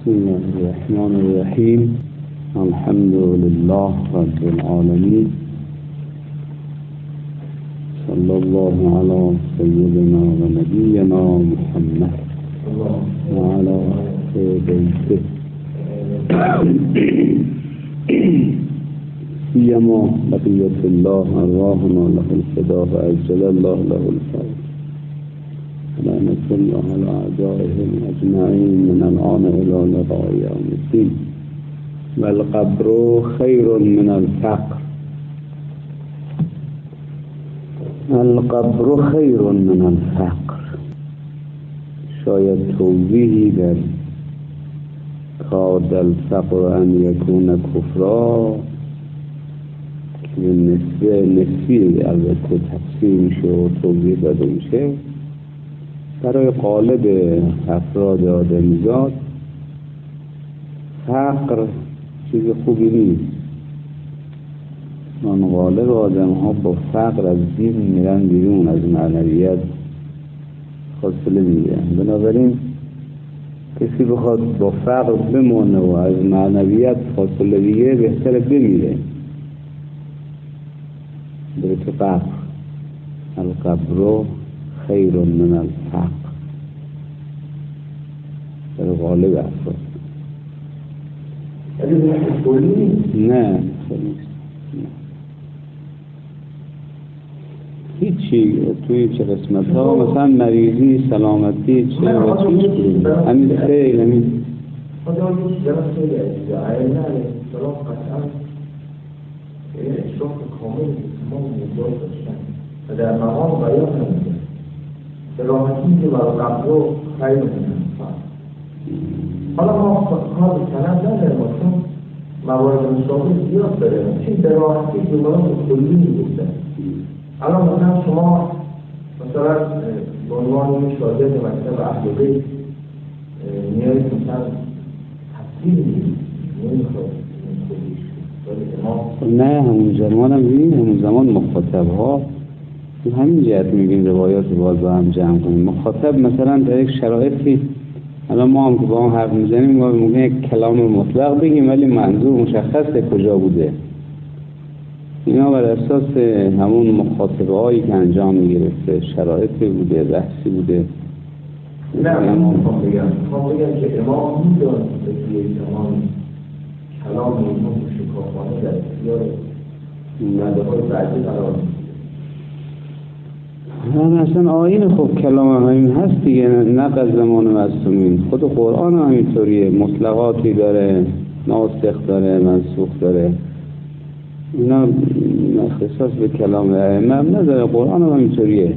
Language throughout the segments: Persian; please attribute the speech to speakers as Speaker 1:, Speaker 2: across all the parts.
Speaker 1: بسم الله الرحمن الرحیم. الحمد لله رب العالمین. صلی الله علی سیدنا و نبینا محمد و علی آل بیته سیما بقیت الله ارواحنا له الفدا و عجل الله له الفضل لعنة الله على أعدائهم أجمعين من الآن إلى لقاء يوم الدين. والقبر خير من الفقر. القبر خير من الفقر. شاید توضیحی در کاد الفقر ان یکون کفرا که نصفی البته تفسیر میشه و توضیح داده میشه برای قالب افراد آدمیزاد. فقر چیز خوبی نیست. من غالب آدم ها با فقر از دین میرن بیرون، از معنویت فاصله میگیرن. بنابراین کسی بخواد با فقر بمونه و از معنویت فاصله بگیره بهتره بمیره، بره تو قبر. القبر خیر من الفقر در غالب افراد. نه هیچی توی چه قسمت ها مثلا مریضی سلامتی چه و چیش کنید همین خیلی همین
Speaker 2: خدا یه چیز دارم خیلی عزیزه عیلنه علیه السلام قطعا اشراف کامل تمام موضوع داشتن و در مقام بیان نمیده سلامتی که برای قبل رو خیلی نمیدن. حالا ما کار به سند نداریم چون موارد مشابه زیاد داره. چون به راحتی جملات کلی میگفتن. الان مثلا شما مثلا به عنوان یک شاگرد مکتب اهل بیت نیایید مثلا تفسیر میدید نمیخواد
Speaker 1: نه همون زمان هم ببینیم، همون زمان مخاطب ها همین جهت میگیم روایات باز با هم جمع کنیم. مخاطب مثلا در یک شرایطی الان ما هم که با هم حرف میزنیم ما ممکنه یک کلام مطلق بگیم ولی منظور مشخصه کجا بوده. اینا بر اساس همون مخاطبه هایی که انجام میگرفته شرایطی بوده، بحثی بوده.
Speaker 2: نه من میخوام بگم که امام میدونست که یک زمان کلام ایمان شکافانه در اختیار نده های بعدی قرار
Speaker 1: اصلا آیین خب کلام همین هست دیگه، نقل زمان معصومین. خود قرآن همینطوریه، مطلقاتی داره، ناسخ داره، منسوخ داره. اینا اختصاص به کلام ائمه نداره. قرآن همینطوریه.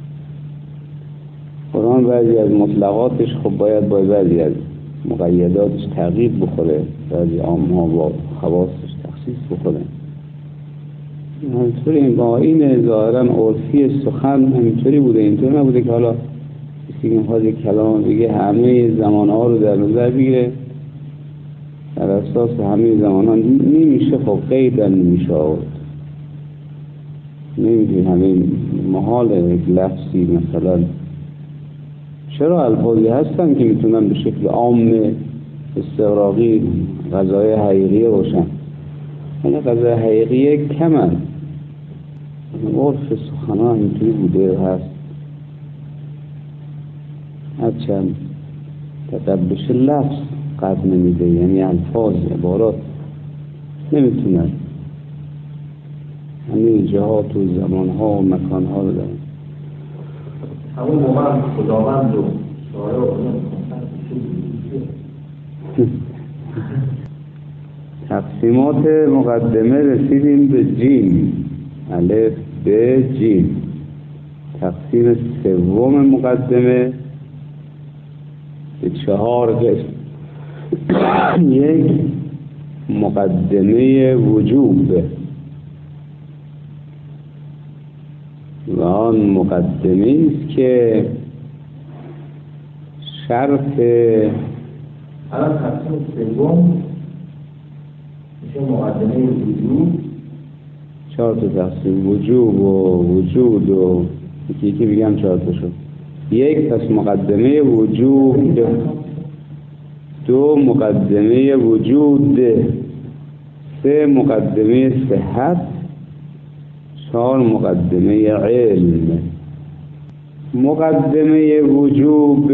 Speaker 1: قرآن بعضی از مطلقاتش خب باید بعضی از مقیداتش تغییر بخوره، بعضی عامها با خواصش تخصیص بخوره. همینطوری این با این ظاهرا عرفی سخن همینطوری بوده. اینطور نبوده که حالا کسی که میخواد یک کلام بگه همه زمانها رو در نظر بگیره، در اساس همه زمانها نمیشه. خب قیدن نمیشه آورد، نمیشه همه محال یک لفظی مثلا. چرا الفاظی هستن که میتونن به شکل عام استغراقی قضای حقیقی روشن، یعنی قضای حقیقی کمن. عرف سخنا اینطوری بوده هست. هرچند تقبلش لفظ قد نمیده، یعنی الفاظ عبارات نمیتونن همین جهات و زمانها و مکانها رو دارن.
Speaker 2: همون موقع خداوند و شاعر و
Speaker 1: تقسیمات مقدمه رسیدیم به جیم، الف به جیم. تقسیم سوم مقدمه به 4 قسم. یک مقدمه وجوب و آن مقدمه است که شرط
Speaker 2: الان تقسیم سوم میشه مقدمه وجوب.
Speaker 1: 4 تا تقسیم وجوب و وجود و یکی بگم 4 تا شد. یک پس مقدمه وجوب 2 مقدمه وجود، 3 مقدمه صحت، 4 مقدمه علم. مقدمه وجوب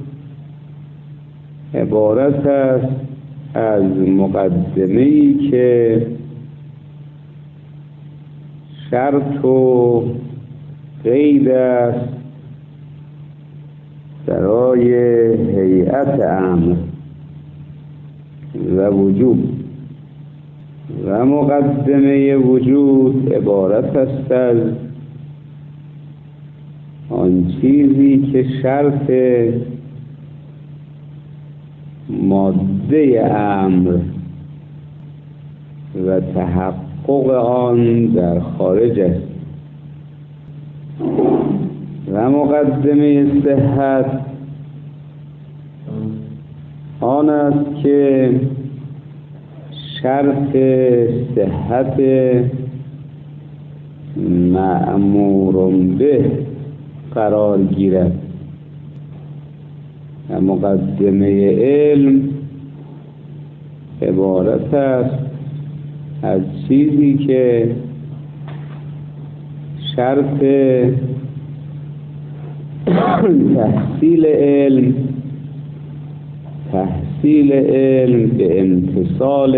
Speaker 1: عبارت است از مقدمه‌ای که شرط و قید است برای هیئت امر و وجوب، و مقدمه وجود عبارت است از آن چیزی که شرط ماده امر و تحقق آن در خارج است. و مقدمه صحت آن است که شرط صحت مأمور به قرار گیرد. و مقدمه علم عبارت است از چیزی که شرط تحصیل علم به امتثال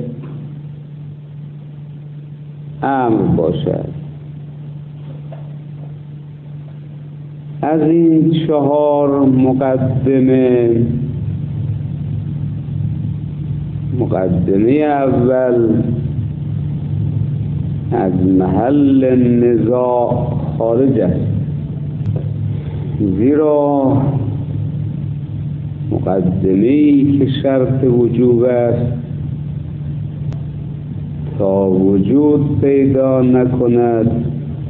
Speaker 1: امر باشد. از این 4 مقدمه اول از محل نزاع خارج است، زیرا مقدمه‌ای که شرط وجوب است تا وجود پیدا نکند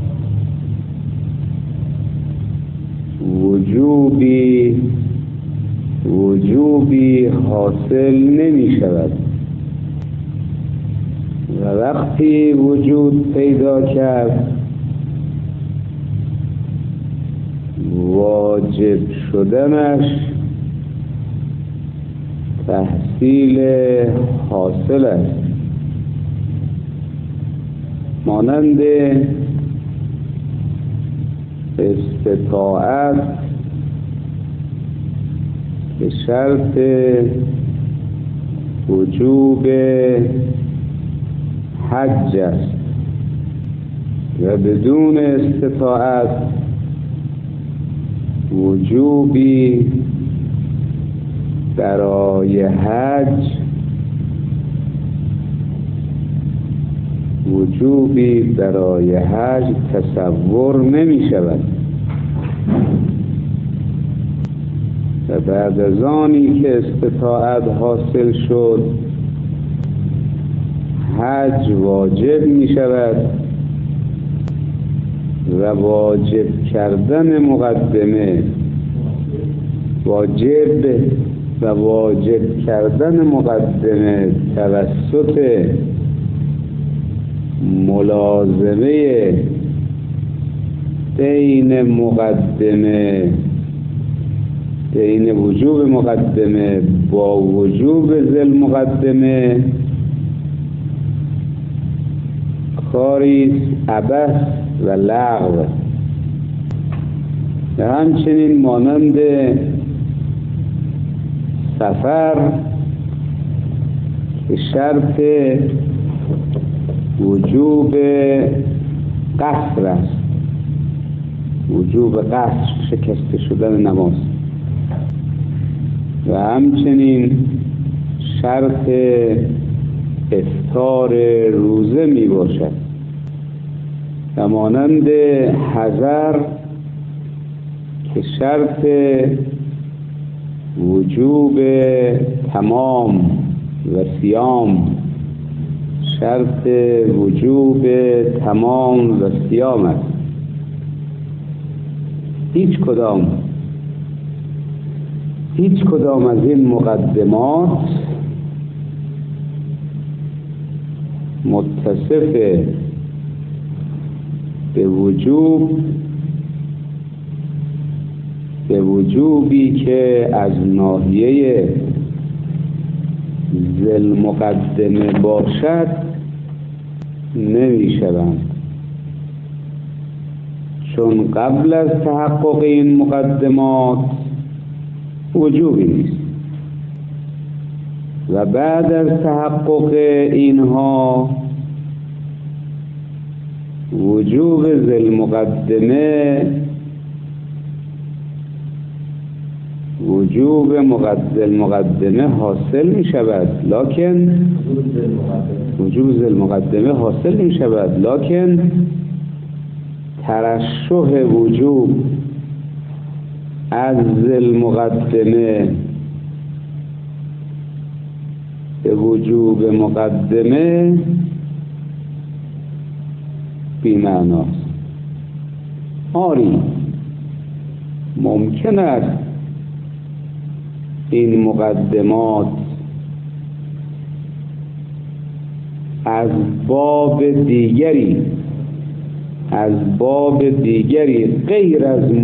Speaker 1: وجوبی حاصل نمی شود، و وقتی وجود پیدا کرد واجب شدنش تحصیل حاصل است، مانند استطاعت که شرط وجوب حج است و بدون استطاعت وجوبی برای حج تصور نمی شود. و بعد از آنی که استطاعت حاصل شد حج واجب می شود، و واجب کردن مقدمه توسط ملازمه بین وجوب مقدمه با وجوب ذل مقدمه کاری عبث و لغو. و همچنین مانند سفر که شرط وجوب قصر است، وجوب قصر شکسته شدن نماز، و همچنین شرط افطار روزه می باشد، و مانند حضر که شرط وجوب تمام و صیام است. هیچ کدام از این مقدمات متصف به وجوبی که از ناحیه ذل مقدمه باشد نمی شوند، چون قبل از تحقق این مقدمات وجوبی نیست و بعد از تحقق اینها وجوب ذل مقدمه وجوب مقدمه حاصل می شود، لکن وجوب ذل مقدمه حاصل می شود، لکن ترشح وجوب از ذل مقدمه به وجوب مقدمه بی معناست. آری ممکن است این مقدمات از باب دیگری غیر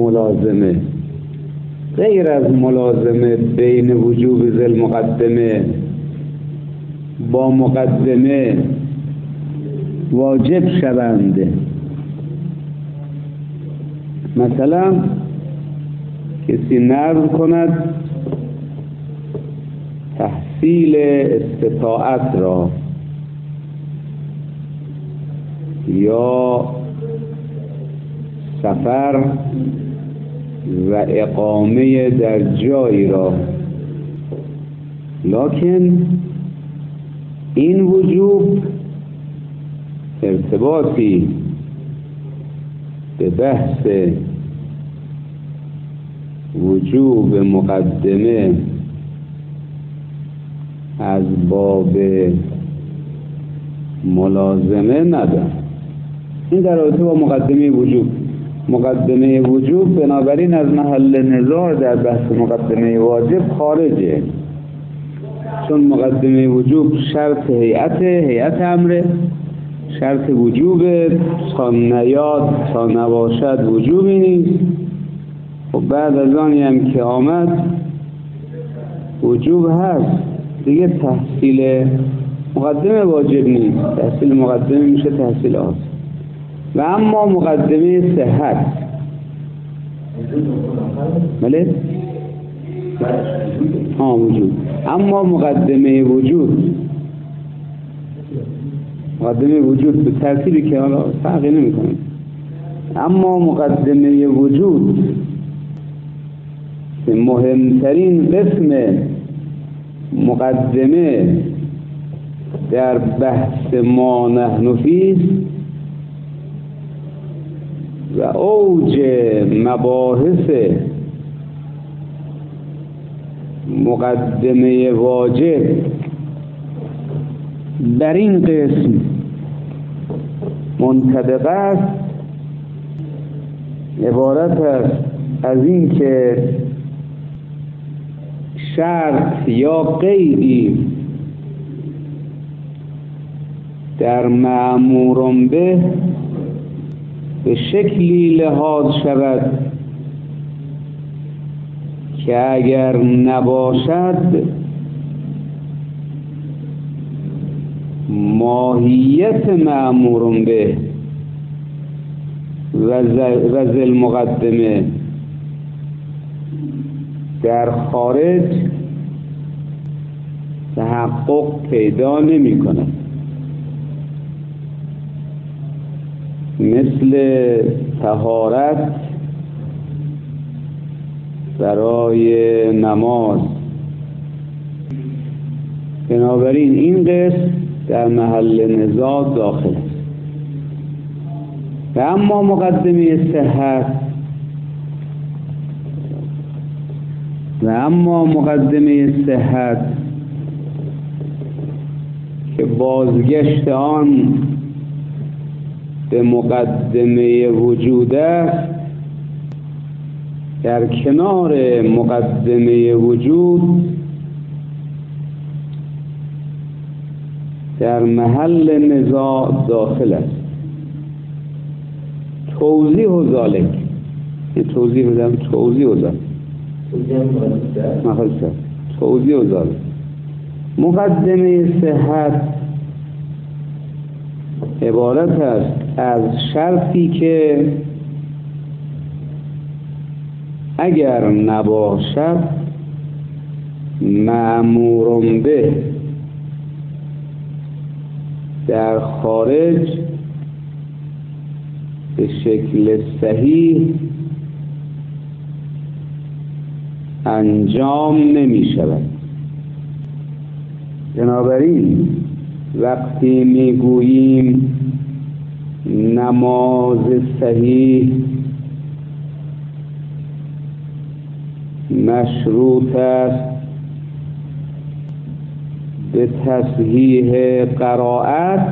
Speaker 1: از ملازمه بین وجوب ذل مقدمه با مقدمه واجب شوند. مثلا کسی نظر کند تحصیل استطاعت را یا سفر و اقامه در جایی را، لکن این وجوب ارتباطی به بحث وجوب مقدمه از باب ملازمه ندارد. این در رابطه با مقدمه وجوب بنابراین از محل نزاع در بحث مقدمه واجب خارجه، چون مقدمه وجوب شرط هیئت امره، شرط وجوب تا نیاد تا نباشد وجوبی نیست. و بعد از آنی هم که آمد وجوب هست دیگه، تحصیل مقدمه واجب نیست، تحصیل مقدمه میشه تحصیل آسان. و اما مقدمه صحت بله؟ وجود. اما مقدمه وجود به ترتیبی که حالا فرقی نمی‌کنه، اما مقدمه وجود که مهمترین قسم مقدمه در بحث ما نحن فیه و اوج مباحث مقدمه واجب در این قسم منطبق است، عبارت است از این که شرط یا قیدی در مأمور به شکلی لحاظ شود که اگر نباشد ماهیت مأمور به و ذل مقدمه در خارج تحقق پیدا نمی کند. مثل طهارت برای نماز. بنابراین این قسم در محل نزاع داخل است. و اما مقدمه صحت که بازگشت آن به مقدمه وجود است، در کنار مقدمه وجود در محل نزاع داخل است. توضیح و ذالک مقدمه صحت عبارت است از شرطی که اگر نباشد مأمور به در خارج به شکل صحیح انجام نمی شود. بنابراین وقتی می گوییم نماز صحیح مشروط است به تصحیح قرائت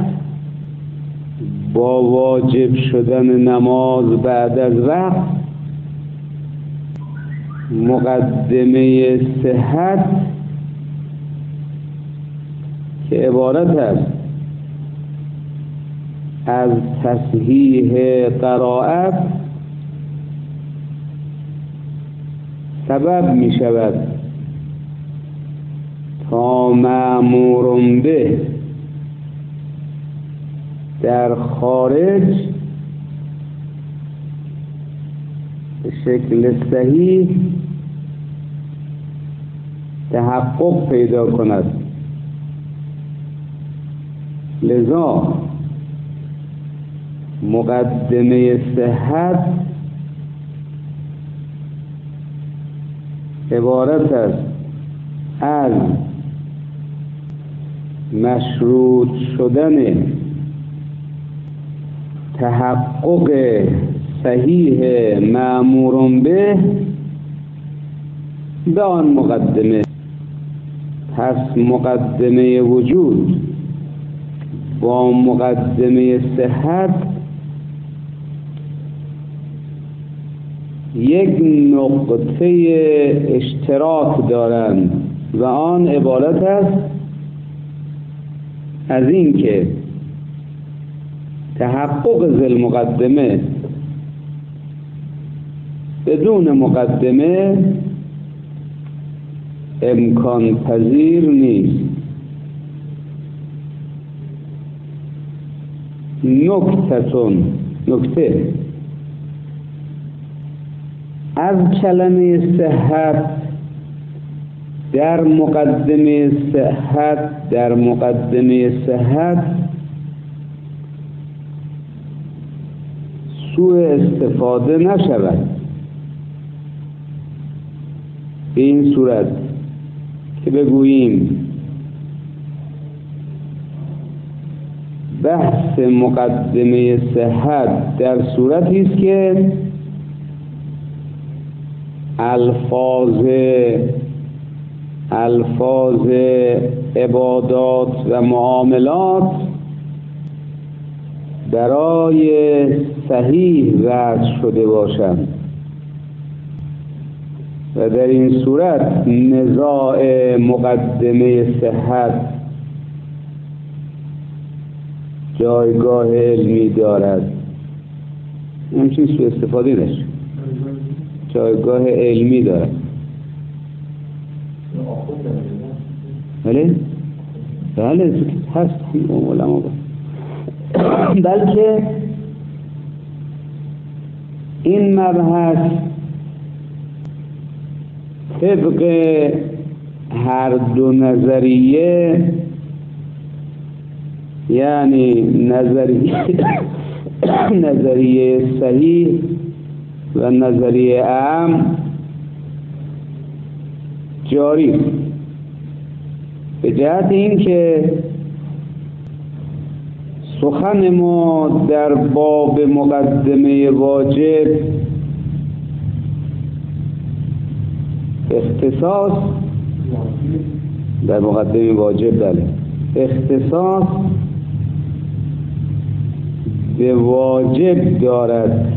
Speaker 1: با واجب شدن نماز بعد از وقت، مقدمه صحت که عبارت است از تصحیح قرائت سبب می شود تا مأمور به در خارج به شکل صحیح تحقق پیدا کند. لذا مقدمه صحت عبارت است از مشروط شدن تحقق صحیح مأمور به آن مقدمه. پس مقدمه وجود با مقدمه صحت یک نقطه اشتراک دارند و آن عبارت است از این که تحقق ذی المقدمه بدون مقدمه امکان پذیر نیست. نکته از کلمه صحت در مقدمه صحت سوء استفاده نشود. به این صورت که بگوییم بحث مقدمه صحت در صورتی است که الفاظ عبادات و معاملات برای صحیح وضع شده باشند و در این صورت نزاع مقدمه صحت جایگاه علمی دارد. همچین سوء استفاده نشه، جایگاه علمی دارد. بله هست علما بلکه این مبحث طبق هر دو نظریه، یعنی نظریه صحیح و نظریه عام جاری به جهت این که سخن ما در باب مقدمه واجب اختصاص در مقدمه واجب بله اختصاص به واجب دارد،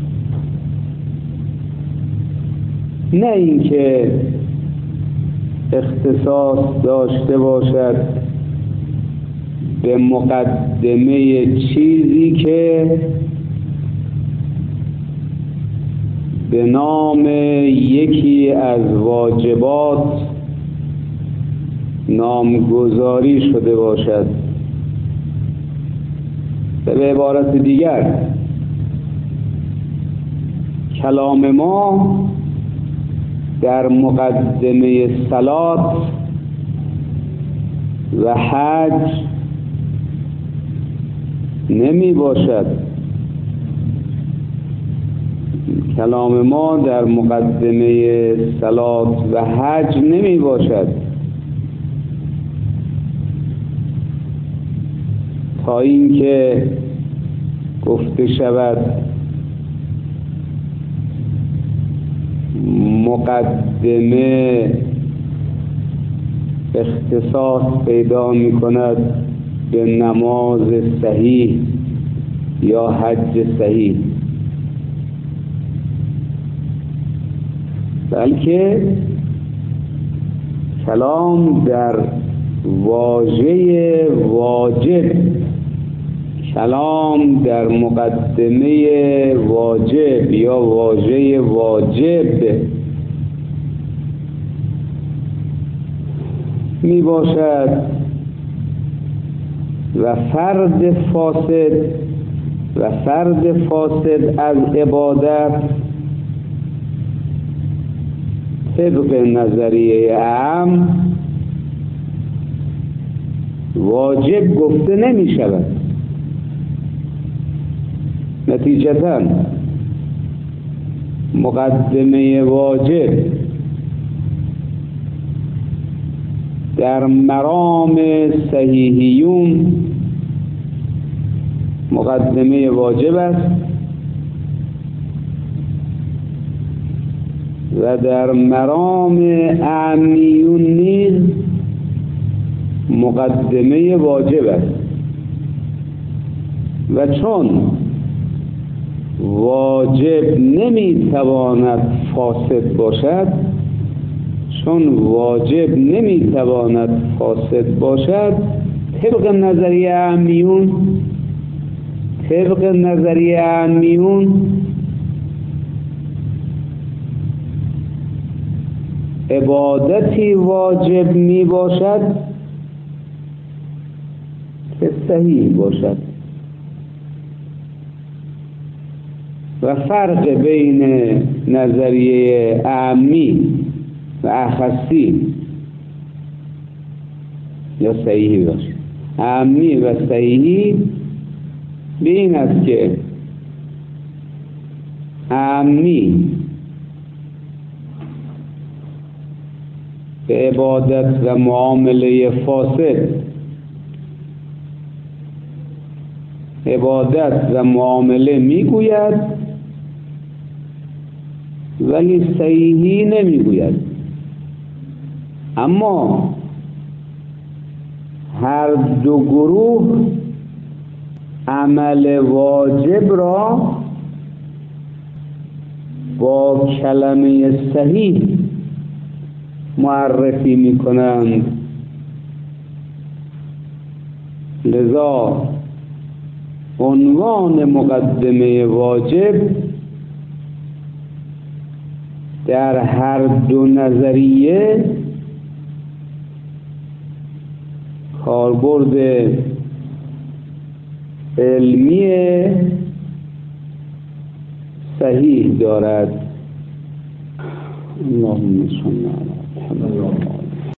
Speaker 1: نه اینکه اختصاص داشته باشد به مقدمه چیزی که به نام یکی از واجبات نامگذاری شده باشد. به عبارت دیگر کلام ما در مقدمه صلات و حج نمی باشد. کلام ما در مقدمه صلات و حج نمی باشد تا اینکه گفته شود مقدمه اختصاص پیدا می کند به نماز صحیح یا حج صحیح، بلکه کلام در واژه واجب، کلام در مقدمه واجب یا واژه واجب می باشد و فرد فاسد از عبادت طبق نظریه عام واجب گفته نمی شود. نتیجتاً مقدمه واجب در مرام صحیحیون مقدمه واجب است و در مرام عامیون نیز مقدمه واجب است. و چون واجب نمیتواند فاسد باشد، طبق نظریه عامیون عبادتی واجب می باشد که صحیح باشد. و فرق بین نظریه عامی و اخصی یا صحیحی باشه، عامی و صحیحی به این است که عامی به عبادت و معامله فاسد عبادت و معامله میگوید ولی صحیحی نمیگوید. اما هر دو گروه عمل واجب را با کلمه صحیح معرفی می کنند. لذا عنوان مقدمه واجب در هر دو نظریه کاربرد علمی صحیح دارد. اللهم صل علی محمد.